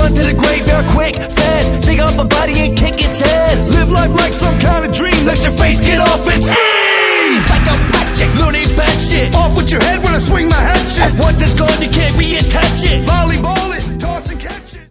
Going to the graveyard quick, fast. Dig up a body and kick its ass. Live life like some kind of dream. Let your face get off and scream like a project. Looney bat shit. Off with your head when I swing my hatchet. Once it's gone, you can't reattach it. Volleyballing, tossing.